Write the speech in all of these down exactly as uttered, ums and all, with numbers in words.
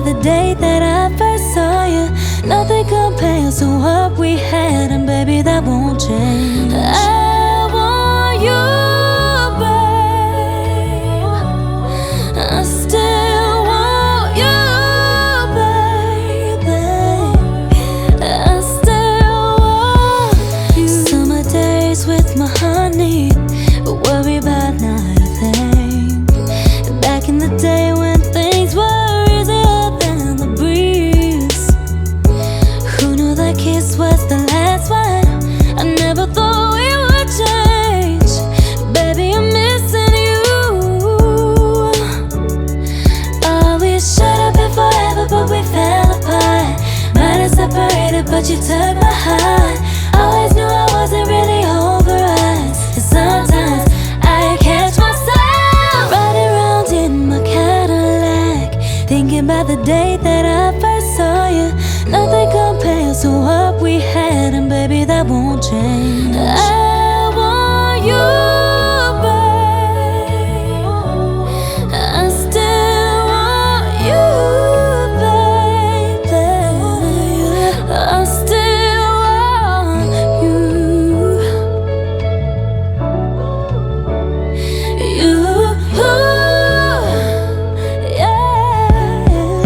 the day that I first saw you. Nothing compares to what we had, and baby, that won't change. I want you, babe. I still want you, baby. I still want you. Summer days with my honey, worry about not a thing. Back in the day when things were easier than the breeze, who knew that kiss was the last one? I never thought we would change. Baby, I'm missing you. Oh, we should have been forever, but we fell apart. Might have separated, but you took my heart. Always knew I wasn't really over us, and sometimes I catch myself riding around in my Cadillac, thinking about the day that I first saw you. Nothing compares to what we had, and baby, that won't change. I want you, babe. I still want you, baby. I still want you. You, yeah.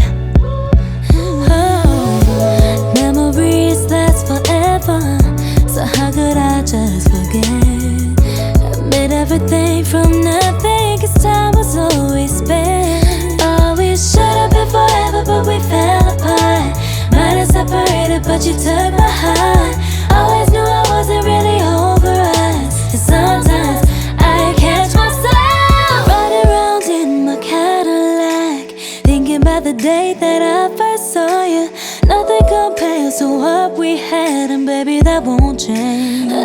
Oh, memories last forever, so how could I just forget? I made everything from nothing, 'cause time was always spent. Oh, we should have been forever, but we fell apart. Might have separated, but you took my heart. Always knew I wasn't really over us, and sometimes I catch myself riding around in my Cadillac, thinking about the day that I first saw you. Nothing compares to what we had, and baby, that won't change.